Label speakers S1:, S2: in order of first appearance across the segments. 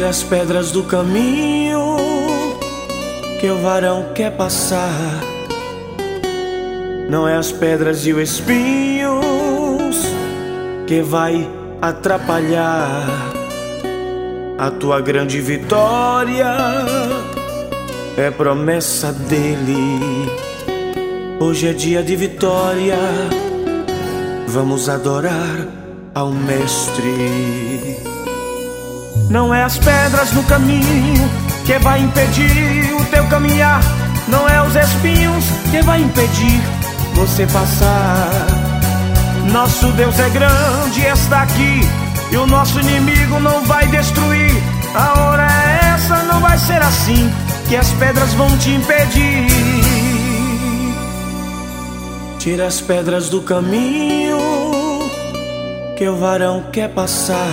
S1: Tira as pedras do caminho que o varão quer passar. Não é as pedras e os espinhos que vai atrapalhar a tua grande vitória. É promessa dele. Hoje é dia de vitória. Vamos adorar ao Mestre. Não é as pedras no caminho que vai impedir o teu caminhar. Não é os espinhos que vai impedir você passar. Nosso Deus é grande e está aqui, e o nosso inimigo não vai destruir. A hora é essa, não vai ser assim, que as pedras vão te impedir. Tira as pedras do caminho que o varão quer passar.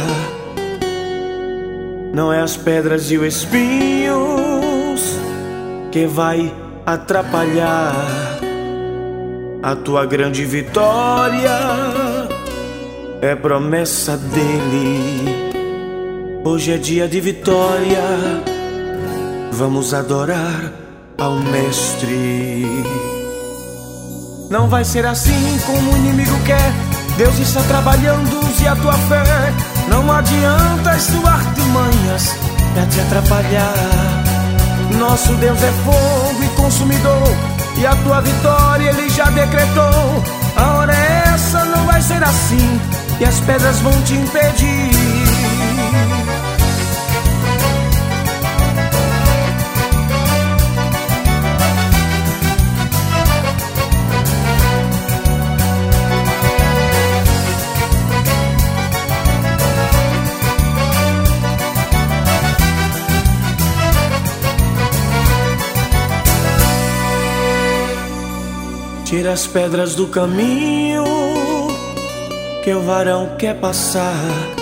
S1: Não é as pedras e os espinhos que vai atrapalhar a tua grande vitória. É promessa dele. Hoje é dia de vitória. Vamos adorar ao Mestre. Não vai ser assim como o inimigo quer. Deus está trabalhando, use a tua fé. Não adianta as tuas artimanhas pra te atrapalhar. Nosso Deus é fogo e consumidor, e a tua vitória Ele já decretou. A hora é essa, não vai ser assim, e as pedras vão te impedir. Tira as pedras do caminho que o varão quer passar.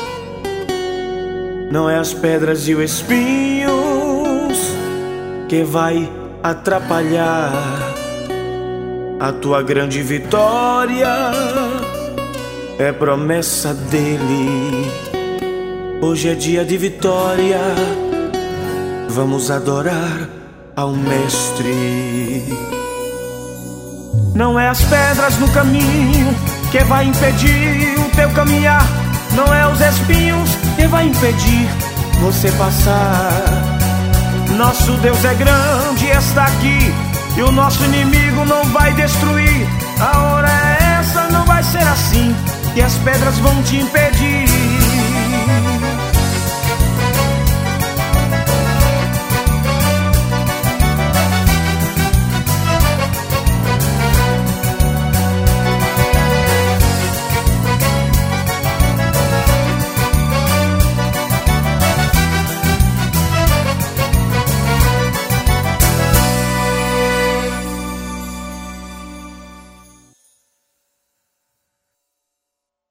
S1: Não é as pedras e os espinhos que vai atrapalhar a tua grande vitória. É promessa dele. Hoje é dia de vitória. Vamos adorar ao Mestre. Não é as pedras no caminho que vai impedir o teu caminhar. Não é os espinhos que vai impedir você passar. Nosso Deus é grande e está aqui, e o nosso inimigo não vai destruir. A hora é essa, não vai ser assim, que as pedras vão te impedir.